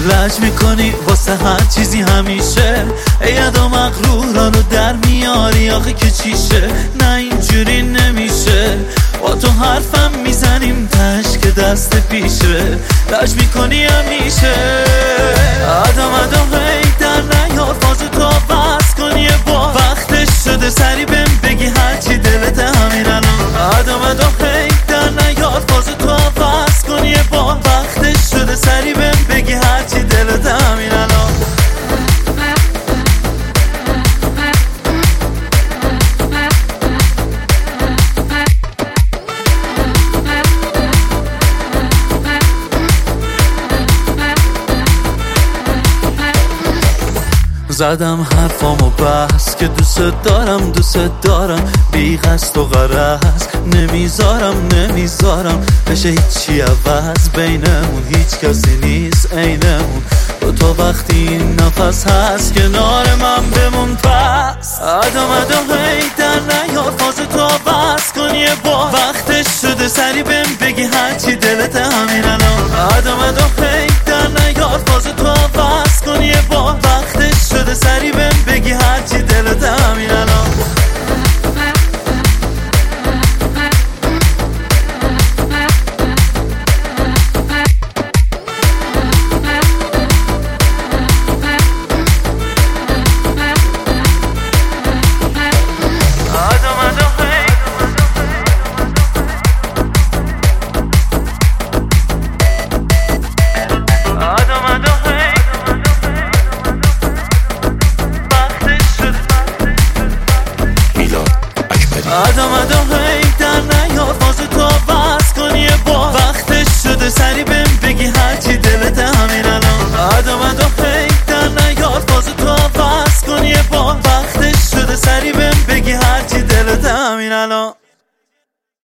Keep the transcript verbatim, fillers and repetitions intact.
لج میکنی واسه هر چیزی همیشه، اید و مغرورانو در میاری آخه که چیشه. نه اینجوری نمیشه، با تو حرفم میزنیم تش که دست پیشه. لج میکنی همیشه، آدم آدم هی در نیار فاز تو بس کن یه بار. وقتش شده سری بهم بگی هرچی دلت همین الان. آدم آدم هی در نیار فاز تو بس کن یه بار. وقتش شده سری بهم بگی هرچی دلت همین الان. زدم حرفامو بس که دوست دارم دوست دارم، بی قصد و غرض نمیذارم نمیذارم بشه هیچی عوض. بینمون هیچ کسی نیست عینمون، با تو وقتی این نفس هست کنار من بمون پس. آدم آدم هی در نیار فاز تو بس کن یه بار. وقتش شده سری بهم بگی هرچی دلت همین الان. آدم آدم هی در نیار فاز تو بس کن یه بار. وقتش شده سری بهم بگی هرچی دلت همین الان. آدم آدم هی در نیار فاز تو بس کن یه بار. وقتش شده سری بهم بگی هرچی دلت همین الان. آدم آدم هی در نیار فاز تو بس کن یه بار. وقتش شده سری بهم بگی هرچی دلت همین الان.